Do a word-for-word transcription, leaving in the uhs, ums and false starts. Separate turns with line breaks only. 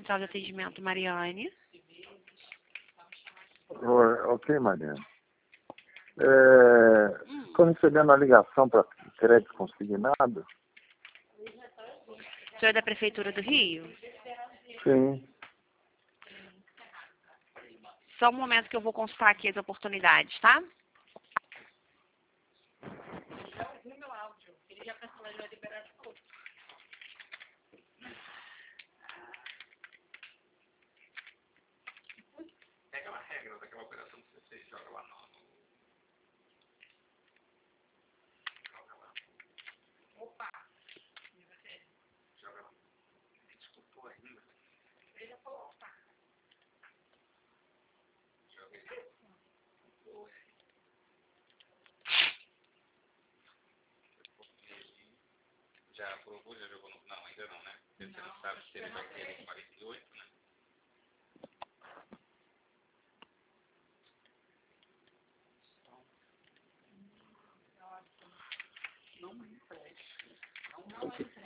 Central de Atendimento, Mariane.
Oi, ok, Mariana. Estou
Hum.
recebendo a ligação para crédito consignado?
O senhor é da Prefeitura do Rio?
Sim.
Só um momento que eu vou consultar aqui as oportunidades, tá?
Pega uma regra daquela operação que você fez, joga lá no... Joga lá. Opa! E você? Joga lá. Desculpou ainda. Ele já falou, opa. Joga aí. Já aprovou, já jogou no... Não, ainda não, né? Você não sabe se ele vai querer quarenta e oito, né? Não me empreste. Não me empreste.